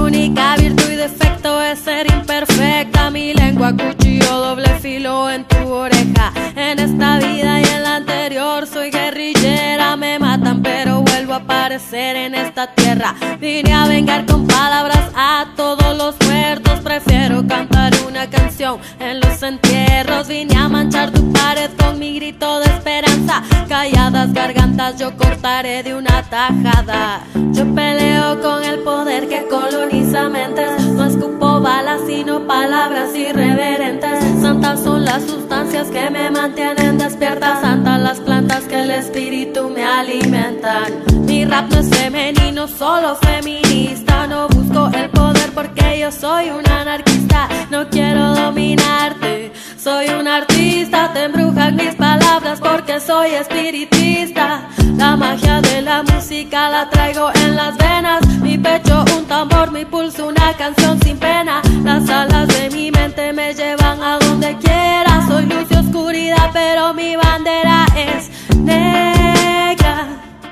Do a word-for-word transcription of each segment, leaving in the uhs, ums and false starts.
única virtud y defecto es ser imperfecta. Mi lengua cuchillo doble filo en tu oreja. En esta vida y en la anterior soy guerrillera. Me matan pero vuelvo a aparecer en esta tierra. Vine a vengar con palabras a todos los muertos. Prefiero cantar una canción en los entierros. Vine a manchar tu pared con mi grito de esperanza. Calladas gargantas yo cortaré de una tajada. Yo peleo con el poder que coloniza mentes. No escupo balas sino palabras irreverentes. Santas son las sustancias que me mantienen despierta. Santas las plantas que el espíritu me alimentan. Mi rap no es femenino, solo feminista. No busco el poder porque yo soy un anarquista. No quiero dominarte, soy un artista. Te embrujan mis palabras porque soy espiritista. La magia de la música la traigo en las venas. Mi pecho un tambor, mi pulso una canción sin pena. Las alas de mi mente me llevan a donde quiera. Soy luz y oscuridad pero mi bandera es negra.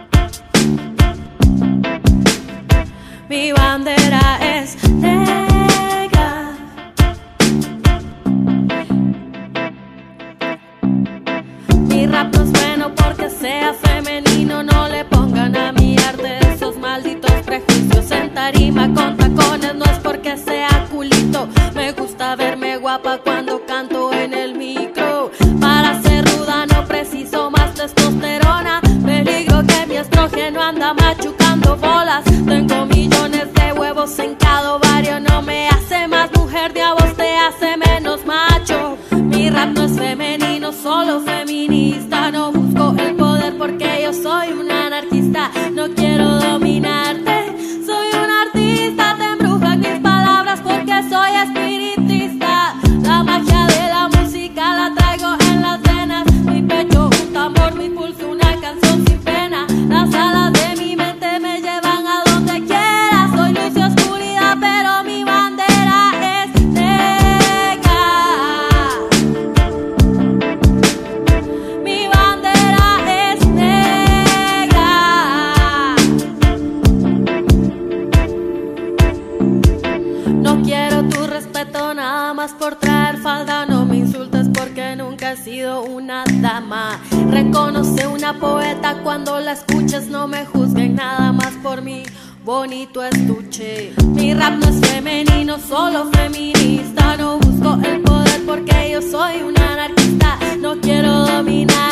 Mi bandera es negra. Mi rap no es bueno porque sea femenino. No le pongan a mi arte esos malditos prejuicios. En tarima con tacones no es porque sea culito. Me gusta verme guapa cuando canto en el micro. Para ser ruda no preciso más testosterona. Peligro que mi estrógeno anda machucando bolas. Tengo millones de huevos en cada ovario. No me hace más mujer, de a vos te hace menos macho. Mi rap no es femenino, solo feminista. No busco el poder porque yo soy un anarquista. No quiero dominarte, soy un artista. Te embrujan mis palabras porque soy espiritista. La magia de la música la traigo en las venas. Mi pecho un tambor, mi pulso una canción sin pena. Las alas de mi mente me llevan a donde quiera. Soy luz y oscuridad pero mi bandera es negra. Mi bandera es negra. No quiero tu respeto nada más por traer falda. No me insultes porque nunca he sido una dama. Reconoce una poeta cuando la escuches. No me juzguen nada más por mi bonito estuche. Mi rap no es femenino, solo feminista. No busco el poder porque yo soy un anarquista. No quiero dominar